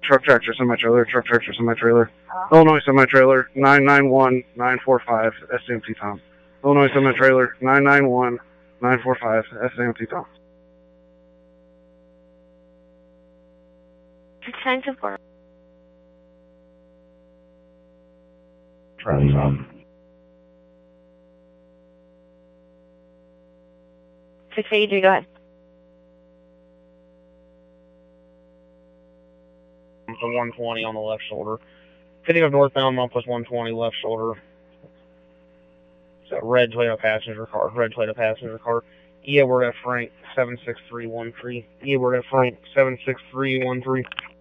Truck tractor semi-trailer, truck tractor semi-trailer. Illinois semi-trailer, 991-945, SMT Tom. Illinois semi-trailer, 991-945, SMT Tom. 694. Travis Tom. 683, go ahead. It's a 120 on the left shoulder. Picking up northbound, Northwest 120, left shoulder. It's a red Toyota passenger car. Yeah, we're at Frank 76313. Yeah, we're at Frank 76313.